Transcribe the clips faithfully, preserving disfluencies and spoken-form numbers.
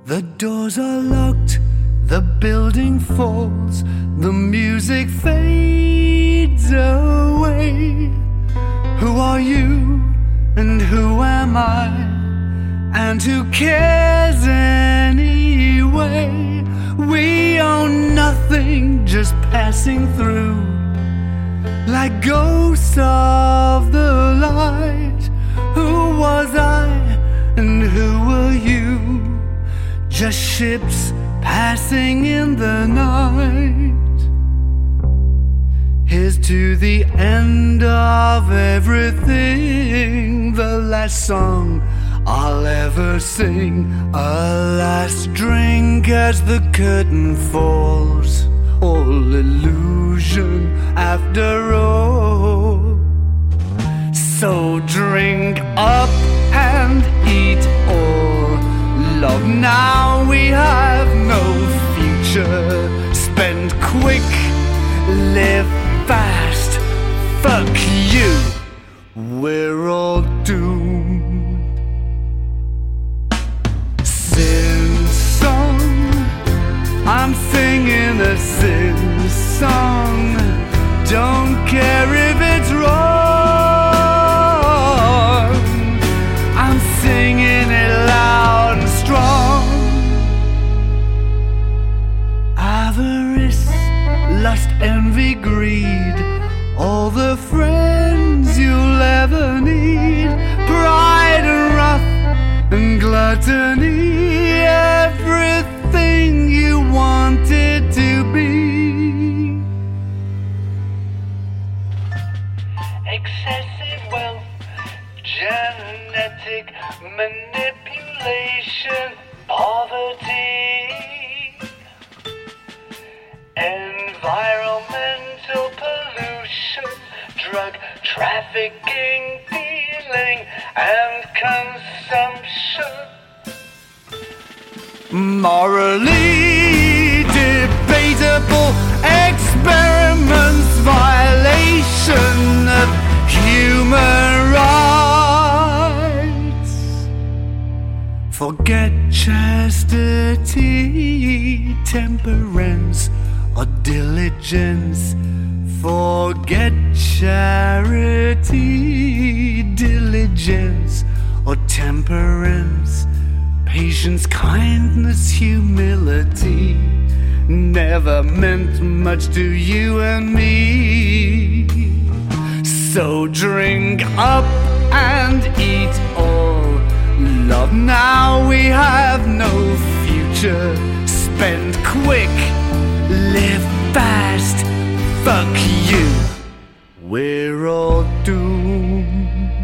The doors are locked, the building falls, the music fades away. Who are you and who am I? And who cares anyway? We own nothing, just passing through, like ghosts of the light. Who was I and who were you? Just ships passing in the night. Here's to the end of everything, the last song I'll ever sing. A last drink as the curtain falls, all illusion after all. So drink up and eat all love. Now we have no future. Spend quick, live fast. Fuck you, we're all doomed. Sin song, I'm singing a sin song. Don't care if it's wrong, I'm singing it loud and strong. Avarice, lust, envy, greed, all the friends you'll ever need. Pride and wrath and gluttony, everything you wanted to be. Excessive wealth, genetic manipulation, poverty, environmental pollution, drug trafficking, dealing, and consumption. Morally debatable experiments, violation of human rights. Forget chastity, temperance, or diligence. Forget charity, diligence, or temperance. Patience, kindness, humility never meant much to you and me. So drink up and eat all love. Now we have no future. Spend quick, live fast. Fuck you, we're all doomed.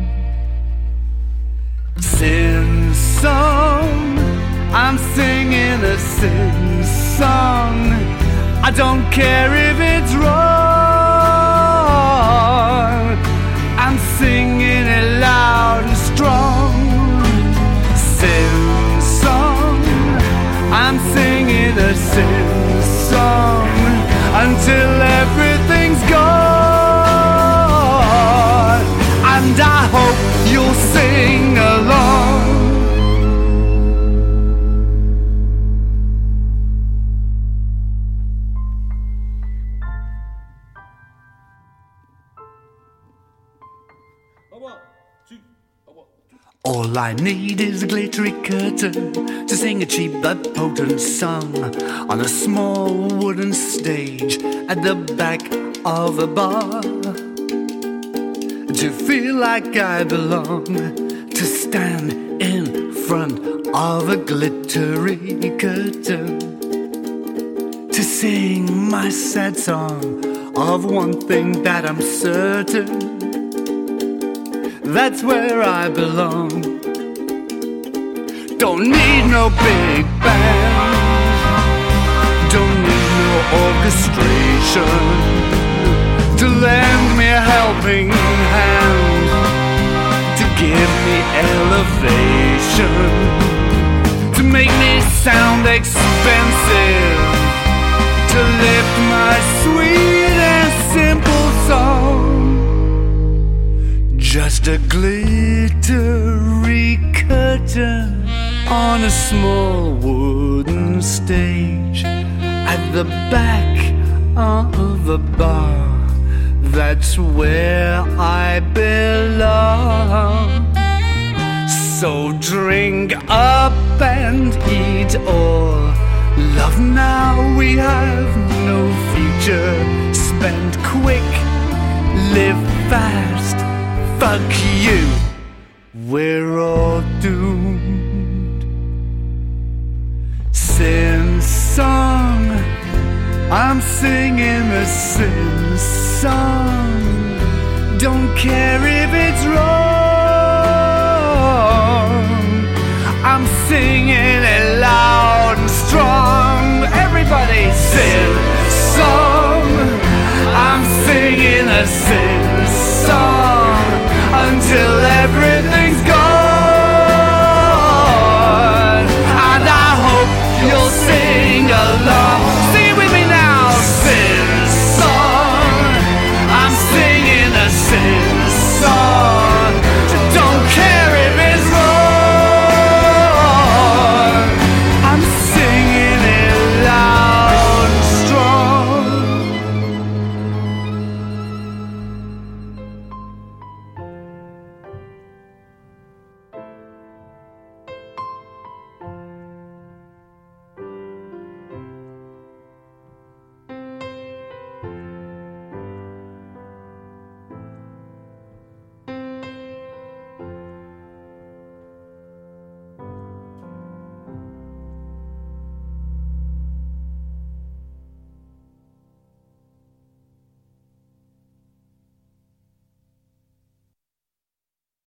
Sin song, I'm singing a sin song. I don't care if it's wrong, I'm singing it loud and strong. Sin song, I'm singing a sin song until everything's gone. And I hope you'll sing along. All I need is a glittery curtain to sing a cheap but potent song on a small wooden stage at the back of a bar. To feel like I belong, to stand in front of a glittery curtain, to sing my sad song of one thing that I'm certain. That's where I belong. Don't need no big band, don't need no orchestration to lend me a helping hand, to give me elevation, to make me sound expensive, to lift my sweet and simple song. Just a glittery curtain on a small wood on stage at the back of a bar. That's where I belong. So drink up and eat all. Love now, we have no future. Spend quick, live fast. Fuck you, we're all doomed. Sin song, I'm singing a sin song. Don't care if it's wrong. I'm singing it loud and strong. Everybody sing song. I'm singing a sing